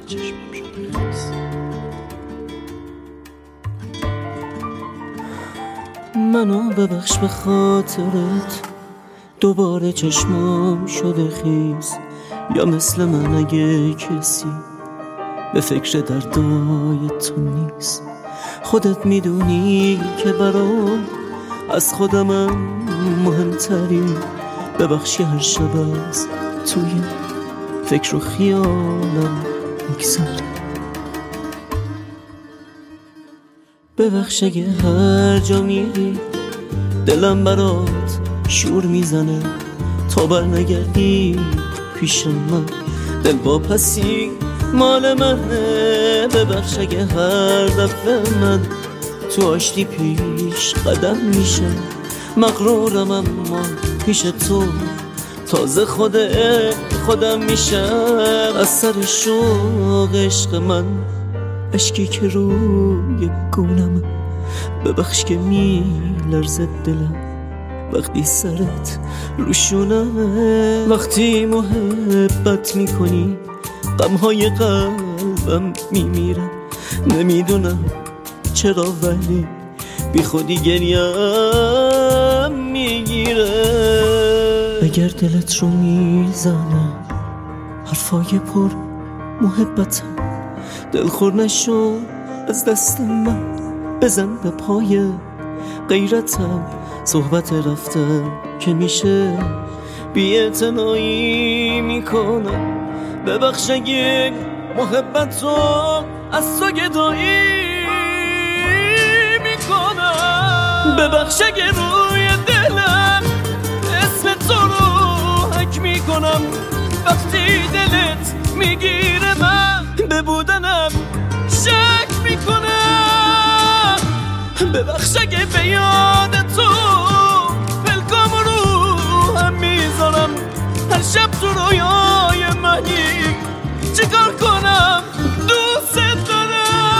چشمم شده خیس. منو ببخش به خاطرت دوباره چشمام شده خیس. یا مثل من اگه کسی به فکر دردای تو نیست، خودت میدونی که برام از خودمم مهمتری. ببخشی هر شب از توی فکر و خیالم میگذری. ببخش اگه هر جا میری دلم برات شور میزنه، تا بر نگردی پیش من دل واپسی مال منه. ببخش اگه هر دفعه من تو آشتی پیش قدم میشه مغرورم، اما پیش تو تازه خودم میشم. از سر شوق عشق من اشکی که روی گونم، ببخش که میلرزه دلم وقتی سرت روشونمه. وقتی محبت میکنی غمهای قلبم میمیره، نمیدونم چرا ولی بی خودی گریم میگیره. اگر دلت رو میزنه حرفای پر محبتم، دلخور نشو از دست من، بزن به پای غیرتم. صحبت رفتم که میشه بی‌اعتنایی میکنم. ببخش اگه محبت رو از تو گدایی میکنم. ببخش اگه روی دلم اسم تو رو حک میکنم. وقتی دلت میگیره من به بودنم شک میکنم. ببخش اگه به یاد تو پلکام رو هم میذارم. هر شب تو رویای منی چیکار کنم دوست دارم.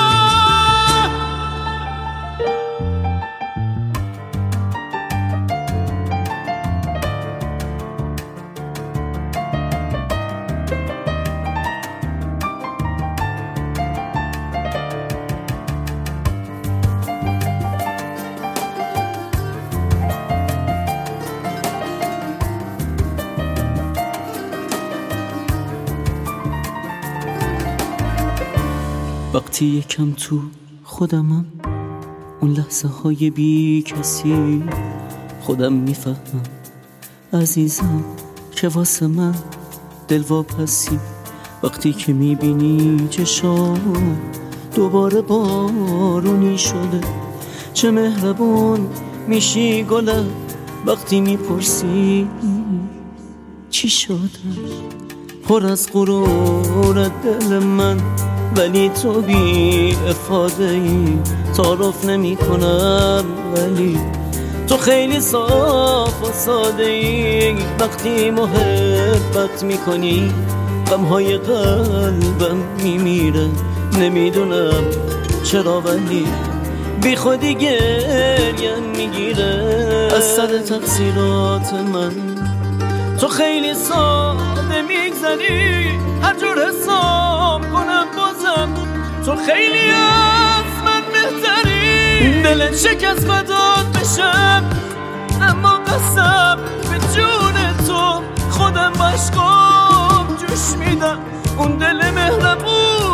وقتی یکم تو خودمم اون لحظه های بی کسی خودم میفهمم عزیزم که واسه من دل واپسی. وقتی که میبینی چشام دوباره بارونی شده، چه مهربون میشی گلم. وقتی میپرسی چی شده پر از غرور دل من، ولی تو بی افاده ای تعارف نمی کنم. ولی تو خیلی صاف و ساده ای. وقتی محبت میکنی غمهای قلبم میمیره، نمیدونم چرا ولی بی خودی گریم میگیره. از سر تقصیرات من تو خیلی ساده میگذری، هر جور حساب کنم بازم تو خیلی از من بهتری. دلت شکست فدات بشم، اما قسم به جون تو خودم باشکام جوش میدم. اون دل مهربون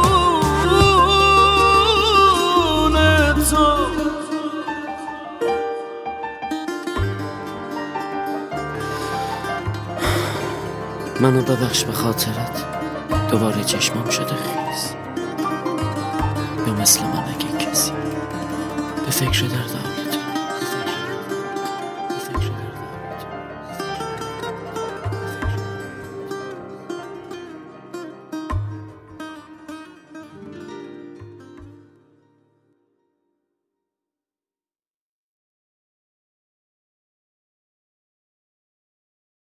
تو. منو ببخش به خاطرت دوباره چشمام شده خیس. یا مثل من اگه کسی به فکر دردم